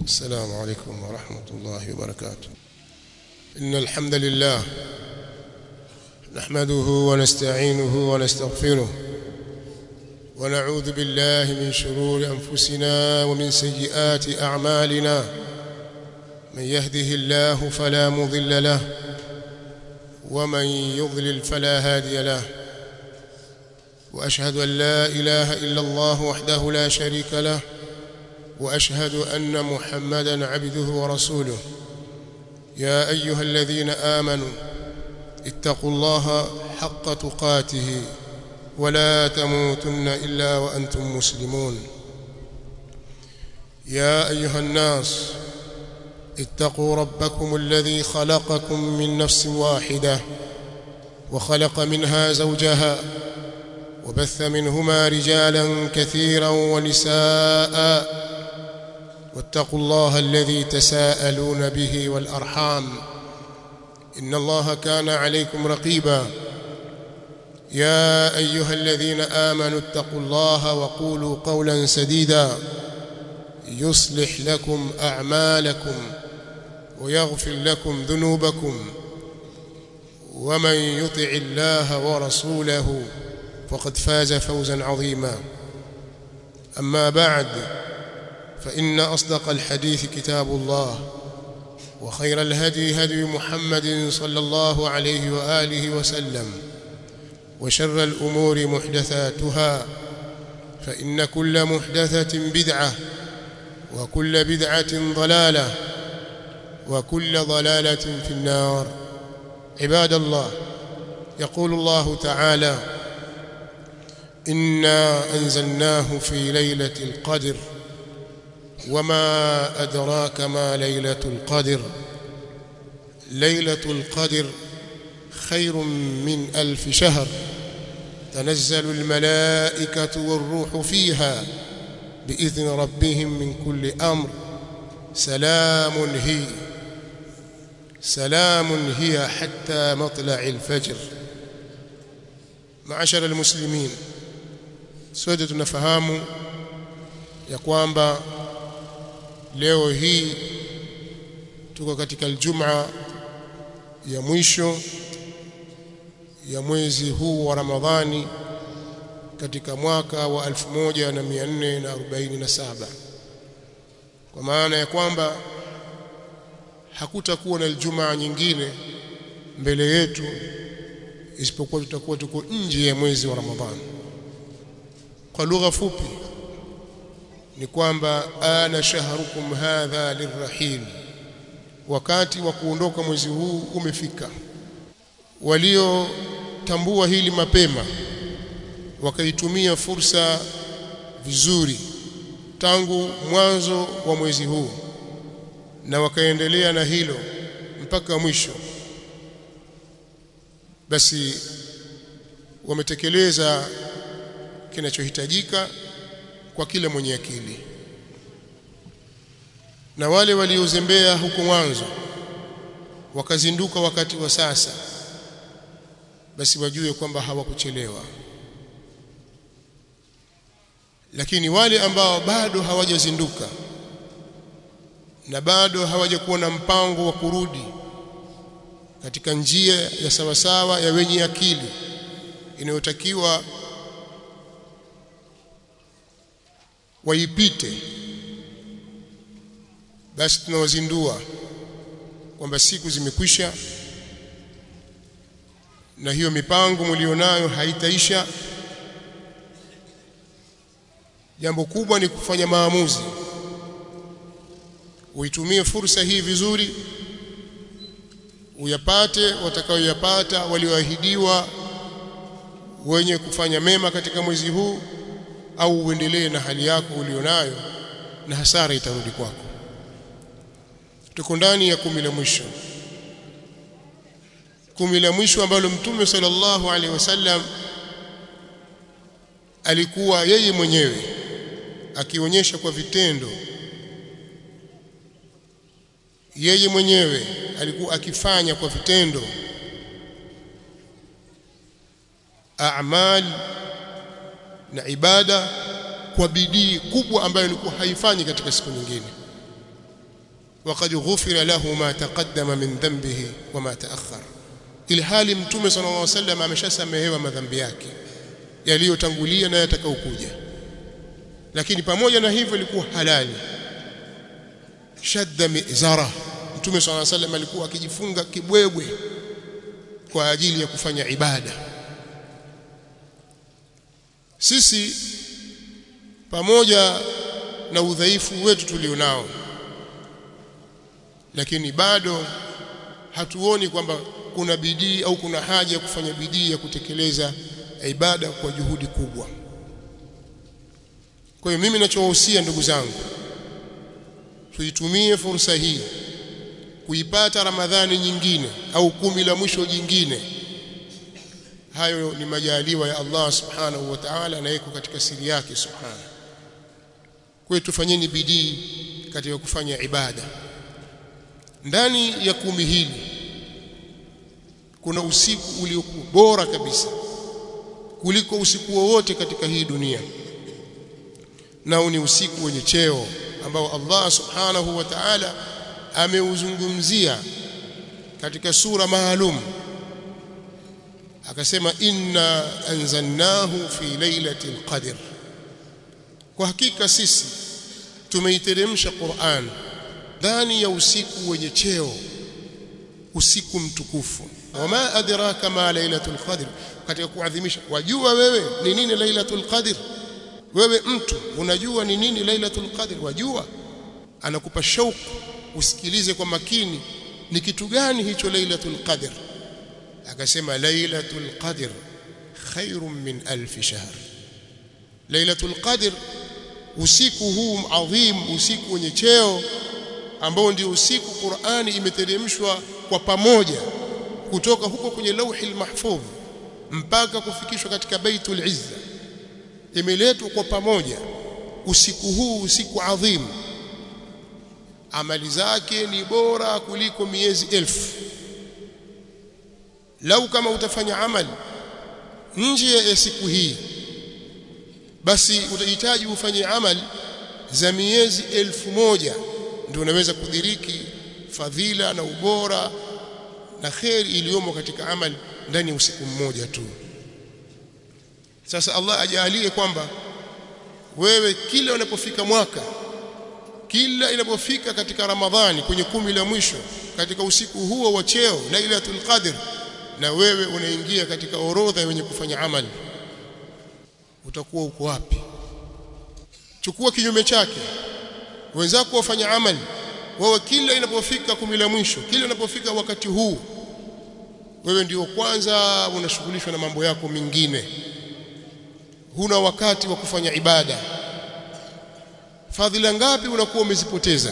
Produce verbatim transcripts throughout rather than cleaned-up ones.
السلام عليكم ورحمة الله وبركاته. إن الحمد لله نحمده ونستعينه ونستغفره ونعوذ بالله من شرور أنفسنا ومن سيئات أعمالنا. من يهده الله فلا مضل له ومن يضلل فلا هادي له، وأشهد أن لا إله إلا الله وحده لا شريك له، وأشهد أن محمدًا عبده ورسوله. يا أيها الذين آمنوا اتقوا الله حق تقاته ولا تموتن إلا وأنتم مسلمون. يا أيها الناس اتقوا ربكم الذي خلقكم من نفس واحدة وخلق منها زوجها وبث منهما رجالا كثيرا ونساء، واتقوا الله الذي تساءلون به والأرحام إن الله كان عليكم رقيبا. يا أيها الذين آمنوا اتقوا الله وقولوا قولا سديدا يصلح لكم أعمالكم ويغفر لكم ذنوبكم، ومن يطع الله ورسوله فقد فاز فوزا عظيما. أما بعد، فإن أصدق الحديث كتاب الله، وخير الهدي هدي محمد صلى الله عليه وآله وسلم، وشر الأمور محدثاتها، فإن كل محدثة بدعة وكل بدعة ضلالة وكل ضلالة في النار. عباد الله، يقول الله تعالى: إنا أنزلناه في ليلة القدر وما أدراك ما ليلة القدر ليلة القدر خير من ألف شهر تنزل الملائكة والروح فيها بإذن ربهم من كل أمر سلام هي سلام هي حتى مطلع الفجر. معاشر المسلمين، sote tunafahamu ya kwamba leo hii tuko katika Ijumaa ya mwisho ya mwezi huu wa Ramadhani katika mwaka wa elfu moja na mia nne na arobaini na saba, kwa maana ya kwamba hakutakuwa na Ijumaa nyingine mbele yetu isipokuwa tutakuwa tuko nje ya mwezi wa Ramadhani. Kwa lugha fupi ni kwamba ana shahrukum hadha lirrahil, wakati wa kuondoka mwezi huu umefika. Waliotambua hili mapema wakaitumia fursa vizuri tangu mwanzo wa mwezi huu na wakaendelea na hilo mpaka mwisho, basi wametekeleza kinachohitajika kwa kila mwenye akili. Na wale waliozembea huko mwanzo wakazinduka wakati wa sasa, basi wajue kwamba hawakuchelewa. Lakini wale ambao bado hawajazinduka na bado hawajakuwa na mpango wa kurudi katika njia ya sawasawa ya wenye akili inayotakiwa waipite, basi tunawazindua kwamba siku zimekwisha na hiyo mipango mlionayo haitaisha. Jambo kubwa ni kufanya maamuzi, uitumie fursa hii vizuri, uyapate watakaoyapata walioahidiwa wenye kufanya mema katika mwezi huu, au uendelee na hali yako ulionayo na hasara itarudi kwako. Tuko ndani ya kumi la mwisho, kumi la mwisho ambalo Mtume sallallahu alaihi wasallam alikuwa yeye mwenyewe akionyesha kwa vitendo, yeye mwenyewe alikuwa akifanya kwa vitendo a'mal na ibada kwa bidii kubwa ambayo ilikuwa haifanyi katika siku nyingine. وقد غفر له ما تقدم من ذنبه وما تأخر ili hali mtume sallallahu alaihi wasallam ameshasamehewa madhambi yake yaliyotangulia na yatakayokuja. Lakini pamoja na hivyo ilikuwa halali. Shadda mizara, mtume sallallahu alaihi wasallam alikuwa akijifunga kibwebwe kwa ajili ya kufanya ibada. Sisi pamoja na udhaifu wetu tulionao, lakini bado hatuoni kwamba kuna bidii au kuna haja ya kufanya bidii ya kutekeleza ibada kwa juhudi kubwa. Kwa hiyo mimi ninachowahusia ndugu zangu, tuitumie fursa hii kuipata Ramadhani nyingine au kumi la mwisho jingine. Hayo ni majaliwa ya Allah subhanahu wa ta'ala na yako katika siri yake subhanahu. Kwa hiyo tufanyeni bidii katika kufanya ibada. Ndani ya kumi hili kuna usiku uliokuwa bora kabisa kuliko usiku wowote katika hii dunia, nao ni usiku wenye cheo ambao Allah subhanahu wa ta'ala ameuzungumzia katika sura maalum. Akasema inna anzalnahu fi lailatul qadr, kwa hakika sisi tumeiteremsha Qur'an ndani ya usiku wenye cheo, usiku mtukufu. Wama adraka ma lailatul qadr, katika kuadhimisha. Wajua wewe ni nini lailatul qadr? Wewe mtu unajua ni nini lailatul qadr? Wajua? Anakupa shauku usikilize kwa makini ni kitu gani hicho lailatul qadr. Akasema lailatul qadr khairun min alf shahr. Lailatul qadr, usiku huu adhim, usiku wenye cheo ambao ndio usiku Qur'ani imeteremshwa kwa pamoja kutoka huko kwenye lauhil mahfudh mpaka kufikishwa katika Baitul Izza, imeletwa kwa pamoja. Usiku huu usiku adhim, amali zake ni bora kuliko miezi elfu. Lau kama utafanya amali nje ya siku hii, basi utahitaji ufanye amali za miezi elfu moja ndio unaweza kudiriki fadhila na ubora na khairi iliyomo katika amali ndani ya usiku mmoja tu. Sasa Allah ajalie kwamba wewe kila unapofika mwaka, kila inapofika katika Ramadhani kwenye kumi la mwisho katika usiku huo wa cheo Lailatul Qadr, na wewe unaingia katika orodha ya wenye kufanya amali, utakuwa uko wapi? Chukua kinyume chake. Wenzako wafanya amali, wao kila inapofika kumi la mwisho, kila inapofika wakati huu, wewe ndio kwanza unashughulishwa na mambo yako mengine, huna wakati wa kufanya ibada. Fadhila ngapi unakuwa umezipoteza?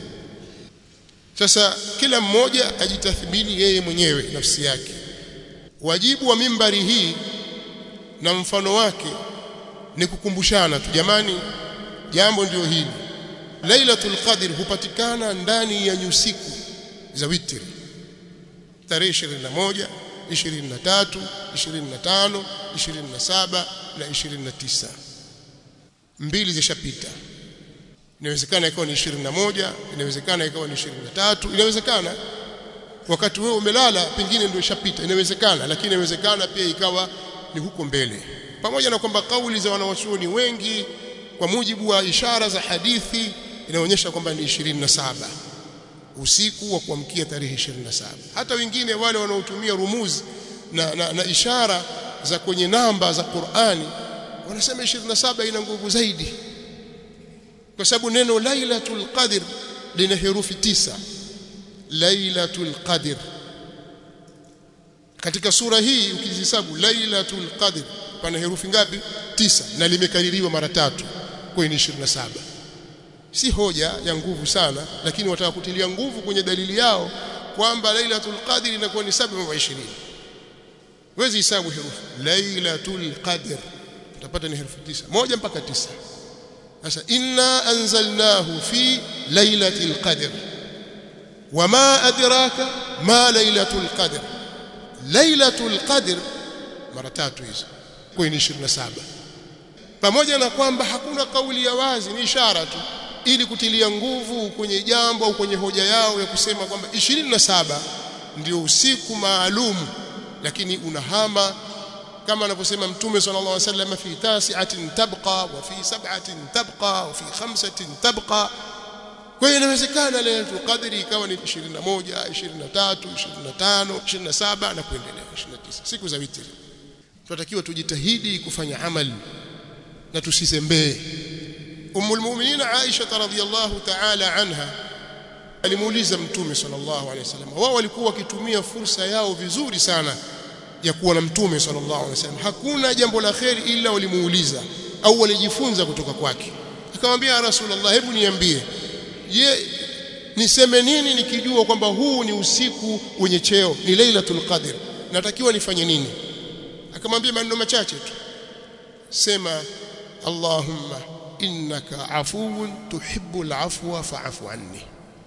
Sasa kila mmoja ajitathmini yeye mwenyewe nafsi yake. Wajibu wa mimbari hii na mfano wake ni kukumbushana tu, jamani, jambo ndio hili. Lailatul Qadr hupatikana ndani ya nyusiku za witri, tarehe ishirini na moja, ishirini na tatu, ishirini na tano, ishirini na saba na ishirini na tisa. Mbili zishapita. Inawezekana ikawa ni ishirini na moja, inawezekana ikawa ni ishirini na tatu, inawezekana wakati wewe umelala pengine ndio ishapita, inawezekana. Lakini inawezekana pia ikawa ni huko mbele, pamoja na kwamba kauli za wanawachuoni wengi kwa mujibu wa ishara za hadithi inaonyesha kwamba ni ishirini na saba, usiku wa kuamkia tarehe ishirini na saba. Hata wengine wale wanaotumia rumuzi na, na, na ishara za kwenye namba za Qur'ani wanasema ishirini na saba ina nguvu zaidi, kwa sababu neno Lailatul Qadr lina herufi tisa. Lailatul Qadr katika sura hii ukizihesabu Lailatul Qadr pana herufi ngapi? Tisa, na limekaririwa mara tatu, kwa ni ishirini na saba. Si hoja ya nguvu sana, lakini wataka kutilia nguvu kwenye dalili yao kwamba Lailatul Qadr inakuwa ni saba na ishirini. Wezi hesabu herufi Lailatul Qadr, utapata ni herufi tisa, moja mpaka tisa. Sasa inna anzalnahu fi lailatul qadr wama adraka ma lailatul qadr. Lailatul qadr mara tatu hizo, kwa ni ishirini na saba. Pamoja na kwamba hakuna kauli ya wazi, ni ishara tu ili kutilia nguvu kwenye jambo au kwenye hoja yao ya kusema kwamba ishirini na saba ndio usiku maalum, lakini unahama kama anavyosema Mtume sallallahu alaihi wasallam, fi tasi'atin tabqa wa fi sab'atin tabqa wa fi khamsatin tabqa. Kwa hiyo inawezekana Lailatul Qadri ikawa ni ishirini na moja, ishirini na tatu, ishirini na tano, ishirini na saba na kuendelea ishirini na tisa, siku za witri. Tunatakiwa tujitahidi kufanya amali na tusizembee. Ummul Mu'minin Aisha radhiyallahu ta'ala anha alimuuliza Mtume sallallahu alaihi wasallam, wao walikuwa wakitumia fursa yao vizuri sana ya kuwa na Mtume sallallahu alaihi wasallam, hakuna jambo la khairi ila walimuuliza au walijifunza kutoka kwake. Akamwambia, Rasulullah, hebu niambie, je, niseme nini nikijua kwamba huu ni usiku wenye cheo, ni Lailatul Qadr, natakiwa nifanye nini? Akamwambia maneno machache tu, sema Allahumma innaka afuwun tuhibbul afwa fa'fu anni.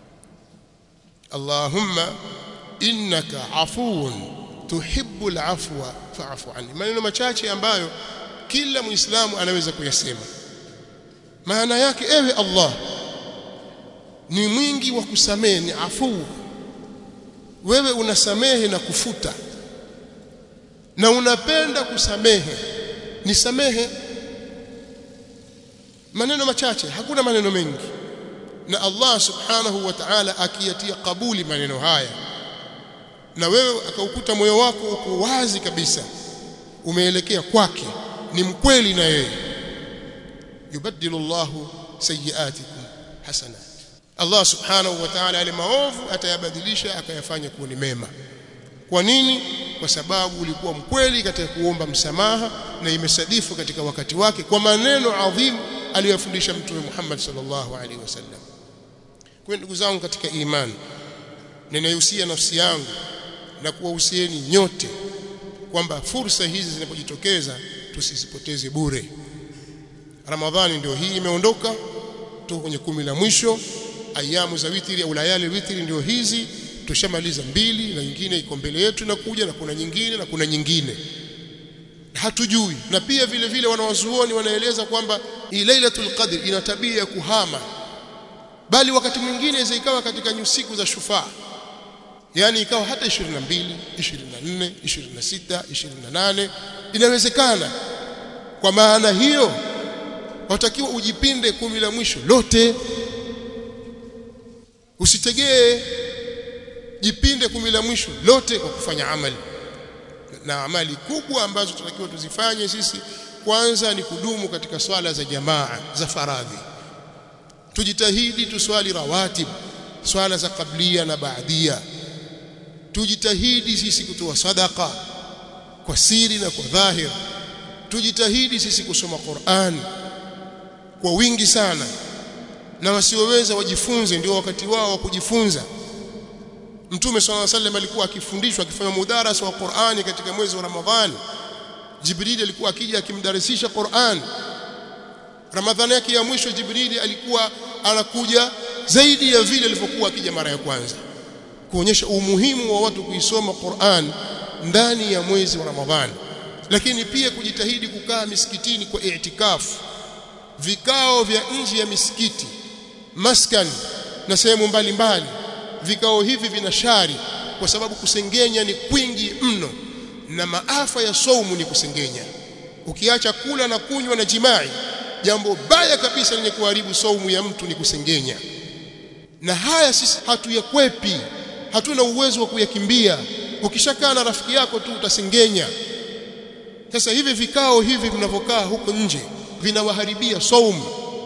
Allahumma innaka afuwun tuhibbul afwa fa'fu anni. Maneno machache ambayo kila Muislamu anaweza kuyasema. Maana yake, ewe Allah, ni mwingi wa kusamehe, ni afu. Wewe unasamehe na kufuta, na unapenda kusamehe, nisamehe. Maneno machache, hakuna maneno mengi, na Allah subhanahu wa ta'ala akiyatia kabuli maneno haya, na wewe akaukuta moyo wako uko wazi kabisa, umeelekea kwake, ni mkweli na yeye, yubaddilu Allahu sayyi'atikum hasanat. Allah subhanahu wa ta'ala yale maovu atayabadilisha akayafanya kuwa ni mema. Kwa nini? Kwa sababu ulikuwa mkweli katika kuomba msamaha, na imesadifu katika wakati wake kwa maneno adhimu aliyofundisha Mtume Muhammad sallallahu alaihi wasallam. Kwa ndugu zangu katika imani, ninahusia nafsi yangu na kuwahusieni nyote kwamba fursa hizi zinapojitokeza tusizipoteze bure. Ramadhani ndio hii imeondoka, tuko kwenye kumi la mwisho, ayamu za witri au layali witri ndio hizi, tushamaliza mbili na nyingine iko mbele yetu na kuja, na kuna nyingine na kuna nyingine hatujui. Na pia vile vile wanawazuoni wanaeleza kwamba hii Lailatul Qadr ina tabia ya kuhama, bali wakati mwingine inaweza ikawa katika siku za shufaa, yani ikawa hata ishirini na mbili, ishirini na nne, ishirini na sita, ishirini na nane, inawezekana. Kwa maana hiyo watakiwa ujipinde kumi la mwisho lote, usitegee, jipinde kumi la mwisho lote kwa kufanya amali. Na amali kubwa ambazo tunatakiwa tuzifanye sisi, kwanza ni kudumu katika swala za jamaa za faradhi. Tujitahidi tuswali rawatib, swala za kablia na baadia. Tujitahidi sisi kutoa sadaka kwa siri na kwa dhahir. Tujitahidi sisi kusoma Qur'an kwa wingi sana, na wasioweza wajifunze, ndio wakati wao wa kujifunza. Mtume sallallahu alaihi wasallam alikuwa akifundishwa, akifanya mudarasa wa Qur'ani katika mwezi wa Ramadhani. Jibril alikuwa akija akimdarisisha Qur'an. Ramadhani yake ya mwisho Jibril alikuwa anakuja zaidi ya vile alivyokuwa akija mara ya kwanza, kuonyesha umuhimu wa watu kuisoma Qur'an ndani ya mwezi wa Ramadhani. Lakini pia kujitahidi kukaa misikitini kwa i'tikafu, vikao vya nje ya misikiti, maskani na sehemu mbalimbali. Vikao hivi vina shari, kwa sababu kusengenya ni kwingi mno, na maafa ya saumu ni kusengenya. Ukiacha kula na kunywa na jimai, jambo baya kabisa lenye kuharibu saumu ya mtu ni kusengenya. Na haya sisi hatuyakwepi, hatuna uwezo wa kuyakimbia. Ukishakaa na rafiki yako tu utasengenya. Sasa hivi vikao hivi vinavyokaa huko nje vinawaharibia saumu.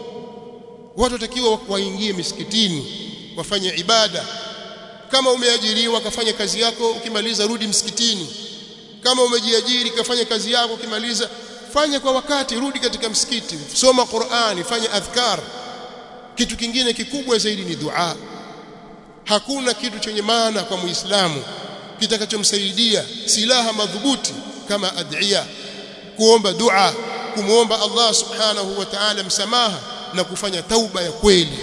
Watu watakiwa waingie misikitini, wafanye ibada. Kama umeajiriwa kafanya kazi yako, ukimaliza rudi msikitini. Kama umejiajiri kafanya kazi yako, ukimaliza fanya kwa wakati, rudi katika msikiti, soma Qur'ani, fanya adhkar. Kitu kingine kikubwa zaidi ni dua. Hakuna kitu chenye maana kwa Muislamu kitakachomsaidia, silaha madhubuti kama adhiya, kuomba dua, kumuomba Allah subhanahu wa ta'ala msamaha na kufanya tauba ya kweli.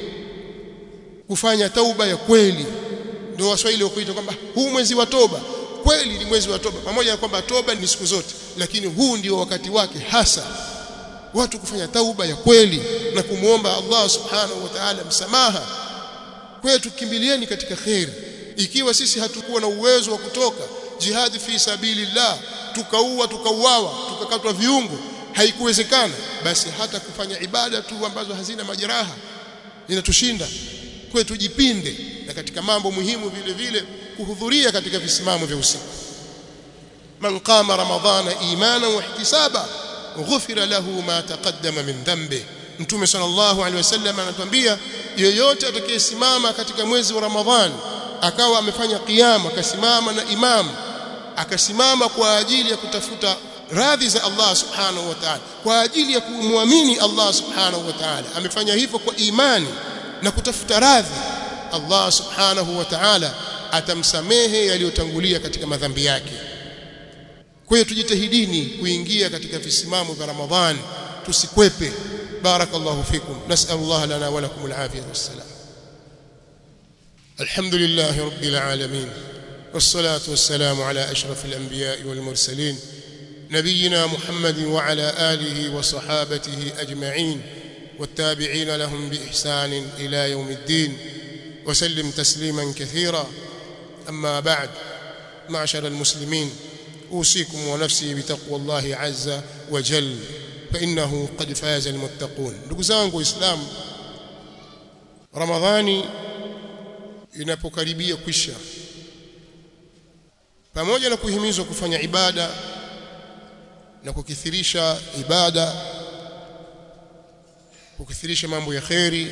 Kufanya tauba ya kweli. Ndio Waswahili wakuita kwamba huu mwezi wa toba. Kweli ni mwezi wa toba, pamoja na kwamba toba ni siku zote, lakini huu ndio wakati wake hasa. watu kufanya tauba ya kweli na kumuomba Allah subhanahu wa ta'ala msamaha. Kwa tukimbilieni katika khair. Ikiwa sisi hatukuwa na uwezo wa kutoka jihad fi sabilillah, tukaua tukauawa tukakatwa viungo, haikuwezekana, basi hata kufanya ibada tu ambazo hazina majeraha inatushinda. Kwa tujipinde, na katika mambo muhimu vile vile kuhudhuria katika visimamo vya usiku. Man qama ramadhana imanan wa ihtisaba ghufira lahu ma taqaddama min dhanbi. Mtume sallallahu alaihi wasallam anatuambia yeyote atakayesimama katika mwezi wa Ramadhani akawa amefanya qiyam, akasimama na imam, akasimama kwa ajili ya kutafuta radhi za Allah subhanahu wa ta'ala, kwa ajili ya kumwamini Allah subhanahu wa ta'ala, amefanya hivyo kwa imani na kutafuta radhi, Allah subhanahu wa ta'ala atamsamehe yaliyotangulia katika madhambi yake. Kwa hiyo tujitahidini kuingia katika visimamo vya Ramadhani, tusikwepe. barakallahu fikum, nas'alullah lana wa lakum al-afiyah was-salam. alhamdulillahi rabbil alamin, was-salatu was-salamu ala ashrafil anbiya'i wal mursalin نبينا محمد وعلى آله وصحابته أجمعين والتابعين لهم بإحسان إلى يوم الدين وسلم تسليما كثيرا. أما بعد، معشر المسلمين، أوصيكم ونفسي بتقوى الله عز وجل فإنه قد فاز المتقون. ndugu zangu Waislamu, Ramadhani inapokaribia kwisha, pamoja na kuhimizwa kufanya ibada na kukithirisha ibada, kukithirisha mambo ya khairi,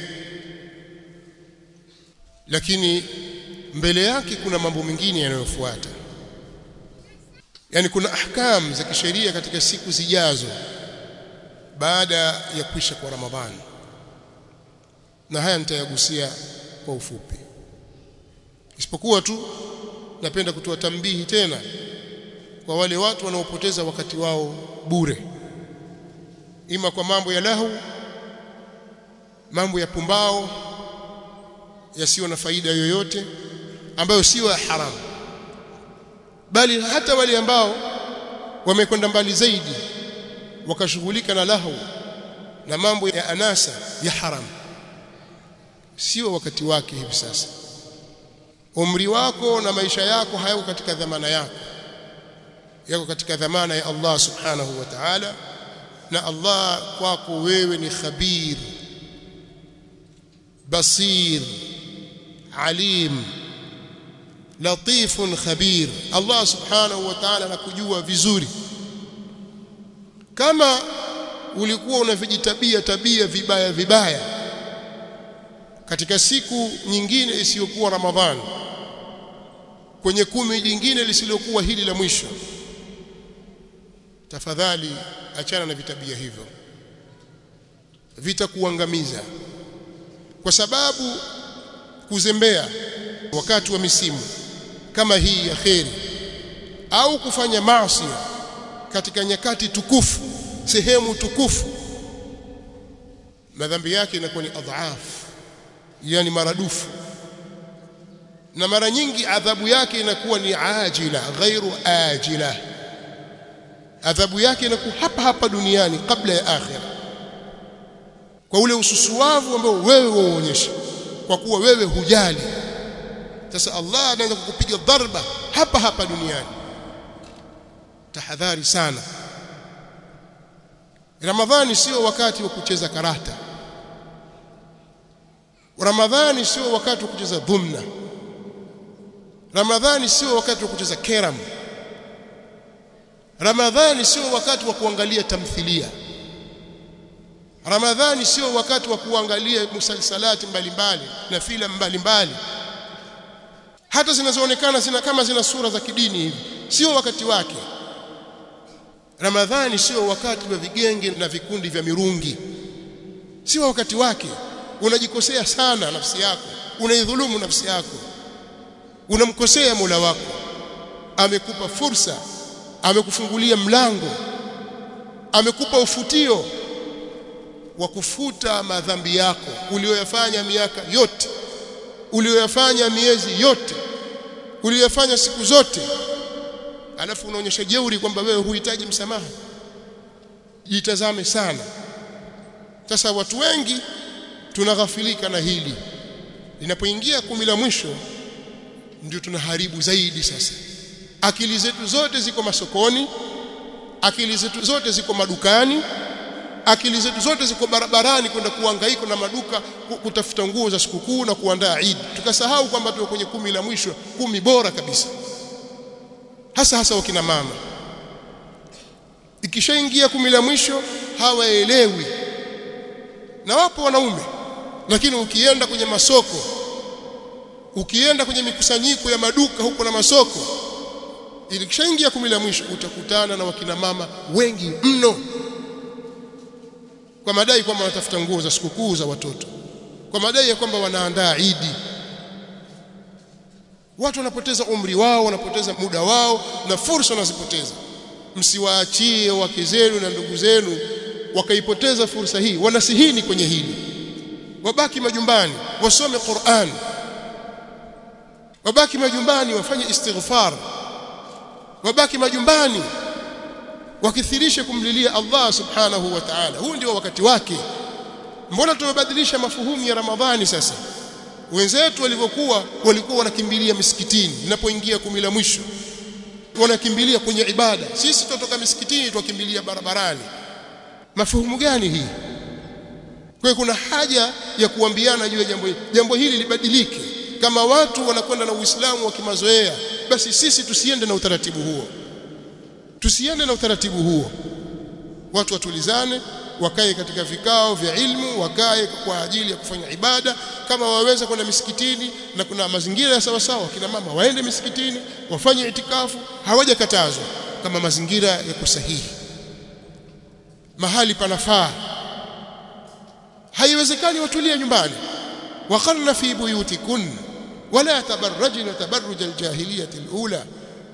lakini mbele yake kuna mambo mengine yanayofuata. Yani kuna ahkam za kisheria katika siku zijazo baada ya kwisha kwa Ramadhani, na haya nitayagusia kwa ufupi, isipokuwa tu napenda kutoa tambihi tena kwa wale watu wanaopoteza wakati wao bure, ima kwa mambo ya lahu, mambo ya pumbao yasiyo na faida yoyote, ambayo sio ya haramu, bali hata wale ambao wamekwenda mbali zaidi wakashughulika na lahu na mambo ya anasa ya haramu. Sio wakati wake hivi sasa. Umri wako na maisha yako hayako katika dhamana yako, yako katika dhamana ya Allah subhanahu wa ta'ala, na Allah kwako wewe ni khabir, basir, alim, latifun khabir. Allah subhanahu wa ta'ala anakujua vizuri. Kama ulikuwa unavijitabia tabia vibaya vibaya katika siku nyingine isiyokuwa Ramadhani, kwenye kumi jingine lisilokuwa hili la mwisho, tafadhali achana na vitabia hivyo, vitakuangamiza. Kwa sababu kuzembea wakati wa misimu kama hii ya kheri, au kufanya maasi katika nyakati tukufu, sehemu tukufu, madhambi yake inakuwa ni adhaaf, yani maradufu, na mara nyingi adhabu yake inakuwa ni ajila ghairu ajila. Adhabu yake inakuwa hapa hapa duniani kabla ya akhira, kwa ule ususuwavu ambao wewe waonyesha, kwa kuwa wewe hujali. Sasa Allah anaanza kukupiga dharba hapa hapa duniani. Tahadhari sana. Ramadhani sio wakati wa kucheza karata. Ramadhani sio wakati wa kucheza dhumna. Ramadhani sio wakati wa kucheza keram. Ramadhani sio wakati wa kuangalia tamthilia. Ramadhani sio wakati wa kuangalia musalsalati mbalimbali na filamu mbalimbali, hata zinazoonekana zina kama zina sura za kidini hivi. Sio wakati wake. Ramadhani sio wakati wa vigenge na vikundi vya mirungi. Sio wakati wake. Unajikosea sana nafsi yako, unaidhulumu nafsi yako, unamkosea Mola wako. Amekupa fursa, amekufungulia mlango, amekupa ufutio wa kufuta madhambi yako uliyoyafanya miaka yote, uliyoyafanya miezi yote, uliyoyafanya siku zote, alafu unaonyesha jeuri kwamba wewe huhitaji msamaha. Jitazame sana. Sasa watu wengi tunaghafilika na hili. Linapoingia kumi la mwisho ndio tunaharibu zaidi. Sasa akili zetu zote ziko masokoni, akili zetu zote ziko madukani, akili zetu zote ziko barabarani kwenda kuhangaika na maduka kutafuta nguo za sikukuu na kuandaa Eid. Tukasahau kwamba tuko kwenye kumi la mwisho, kumi bora kabisa. Hasa hasa wakina mama. Ikishaingia kumi la mwisho hawaelewi. Na wapo wanaume, lakini ukienda kwenye masoko, ukienda kwenye mikusanyiko ya maduka huko na masoko, ilikishaingia kumi la mwisho utakutana na wakina mama wengi mno, kwa madai kwamba wanatafuta nguo za sikukuu za watoto, kwa madai ya kwamba wanaandaa Eid. Watu wanapoteza umri wao, wanapoteza muda wao na fursa wanazipoteza. Msiwaachie wake zenu na ndugu zenu wakaipoteza fursa hii. Wanasihini kwenye hili. Wabaki majumbani wasome Qur'an, wabaki majumbani wafanye istighfar, wabaki majumbani wakithirishe kumlilia Allah subhanahu wa ta'ala. Huu ndio wakati wake. Mbona tumebadilisha mafuhumu ya Ramadhani sasa? Wenzetu walivyokuwa walikuwa wanakimbilia misikitini inapoingia kumi la mwisho, wanakimbilia kwenye ibada. Sisi tutoka misikitini tukimbilia barabarani. Mafuhumu gani hii? Kwa hiyo kuna haja ya kuambiana juu ya jambo hili. Jambo hili libadilike. Kama watu wanakwenda na Uislamu wa kimazoea, basi sisi tusiende na utaratibu huo. Tusiende na utaratibu huo. Watu watulizane, wakae katika vikao vya ilmu, wakae kwa ajili ya kufanya ibada. Kama waweza kwenda misikitini na kuna mazingira ya sawa sawa, kina mama waende misikitini wafanye itikafu, hawajakatazwa kama mazingira yako sahihi, mahali panafaa. Haiwezekani watulie nyumbani. Waqarna fi buyutikun wala tabarrajna tabarruj aljahiliyah alula.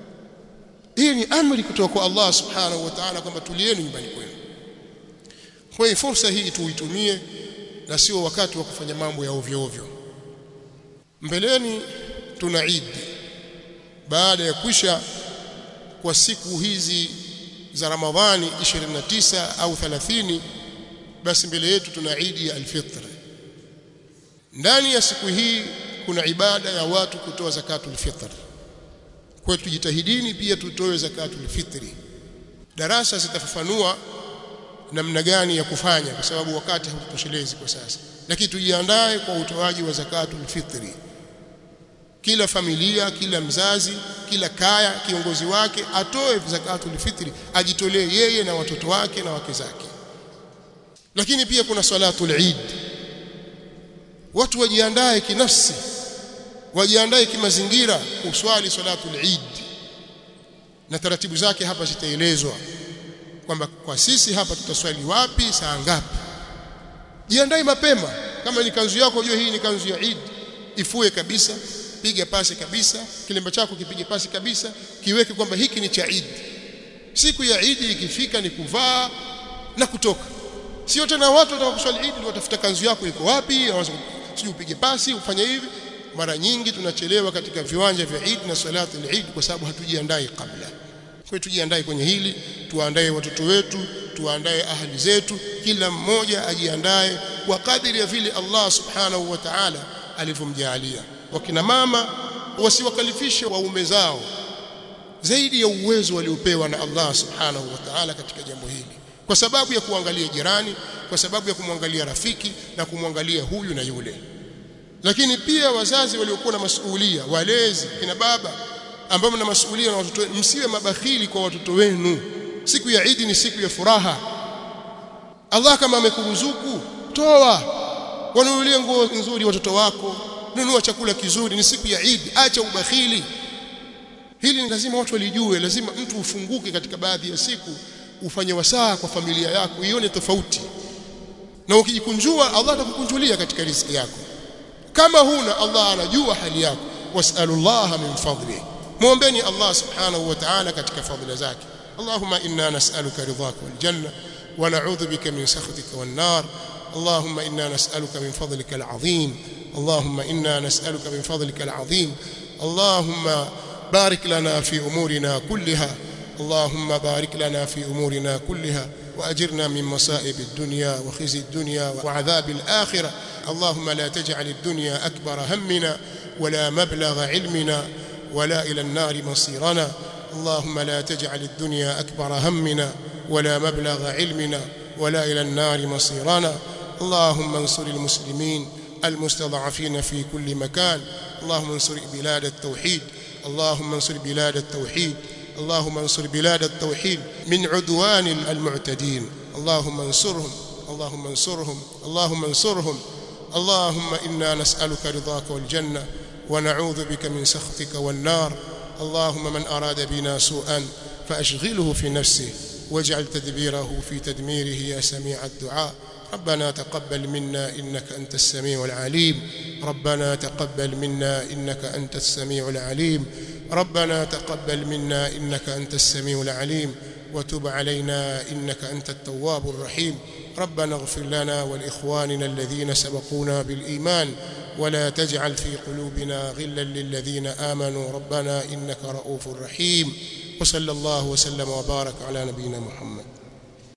Hii ni amri kutoka kwa Allah subhanahu wa ta'ala kwamba tulieni nyumbani kwenu. Kwa hiyo fursa hii tuitumie na sio wakati wa kufanya mambo ya ovyo ovyo. Mbeleni tuna Eid. Baada ya kwisha kwa siku hizi za Ramadhani ishirini na tisa au thelathini, basi mbele yetu tuna Eid ya al-Fitr. Ndani ya siku hii kuna ibada ya watu kutoa zakatul fitr. Kwa hiyo tujitahidini pia tutoe zakatul fitri. Darasa zitafafanua namna gani ya kufanya kwa sababu wakati hautoshelezi kwa sasa. Lakini tujiandae kwa utoaji wa zakatul fitri. Kila familia, kila mzazi, kila kaya, kiongozi wake atoe zakatul fitri, ajitolee yeye na watoto wake na wake zake. Lakini pia kuna salatul Eid. Watu wajiandae kinafsi, wajiandae kimazingira kuswali salatul Eid. Na taratibu zake hapa zitaelezwa kwamba kwa sisi hapa tutaswali wapi, saa ngapi. Jiandae mapema. Kama ni kanzu yako ujue hii ni kanzu ya Eid, ifue kabisa, piga pasi kabisa, kilemba chako kipige pasi kabisa, kiweke kwamba hiki ni cha Eid. Siku ya Eid ikifika ni kuvaa na kutoka. Sio tena watu wataka kuswali Eid ndio watafuta kanzu yako iko wapi, sijui upige pasi, ufanye hivi. Mara nyingi tunachelewa katika viwanja vya Eid na salatu al-Eid kwa sababu hatujiandai kabla. Kwa hiyo tujiandae kwenye hili, tuandae watoto wetu, tuandae ahali zetu, kila mmoja ajiandae kwa kadiri ya vile Allah subhanahu wa ta'ala alivyomjalia. Wakina mama wasiwakalifishe waume zao zaidi ya uwezo waliopewa na Allah subhanahu wa ta'ala katika jambo hili, kwa sababu ya kuangalia jirani, kwa sababu ya kumwangalia rafiki na kumwangalia huyu na yule. Lakini pia wazazi waliokuwa na masuhulia, walezi, kina baba ambao mna masuhulia na watoto, msiwe mabakhili kwa watoto wenu. Siku ya Eid ni siku ya furaha. Allah kama amekuruzuku, toa. Wanunulie nguo nzuri watoto wako, nunua chakula kizuri, ni siku ya Eid, acha ubakhili. Hili ni lazima watu walijue. Lazima mtu ufunguke katika baadhi ya siku, ufanye wasaa kwa familia yako, ione tofauti. Na ukijikunjua Allah atakukunjulia katika riziki yako. Kama huna, Allah anajua hali yako. Was'alullaha min fadlihi, muombeni Allah subhanahu wa ta'ala katika fadhila zake. Allahumma inna nas'aluka ridhaka wal janna wa na'udhu bika min sakhatika wan nar. Allahumma inna nas'aluka min fadlika al 'azim. Allahumma inna nas'aluka min fadlika al 'azim. Allahumma barik lana fi umurina kullaha. Allahumma barik lana fi umurina kullaha وأجرنا من مصائب الدنيا وخزي الدنيا وعذاب الآخرة. اللهم لا تجعل الدنيا أكبر همنا ولا مبلغ علمنا ولا إلى النار مصيرنا. اللهم لا تجعل الدنيا أكبر همنا ولا مبلغ علمنا ولا إلى النار مصيرنا. اللهم انصر المسلمين المستضعفين في كل مكان. اللهم انصر بلاد التوحيد. اللهم انصر بلاد التوحيد. اللهم انصر بلاد التوحيد من عدوان المعتدين. اللهم انصرهم. اللهم انصرهم. اللهم انصرهم. اللهم إنا نسألك رضاك والجنة ونعوذ بك من سخطك والنار. اللهم من أراد بنا سوءا فأشغله في نفسه واجعل تدبيره في تدميره يا سميع الدعاء. ربنا تقبل منا إنك أنت السميع العليم. ربنا تقبل منا إنك أنت السميع العليم. ربنا تقبل منا إنك أنت السميع العليم وتب علينا إنك أنت التواب الرحيم. ربنا اغفر لنا ولإخواننا الذين سبقونا بالإيمان ولا تجعل في قلوبنا غلا للذين آمنوا ربنا إنك رؤوف رحيم. وصلى الله وسلم وبارك على نبينا محمد.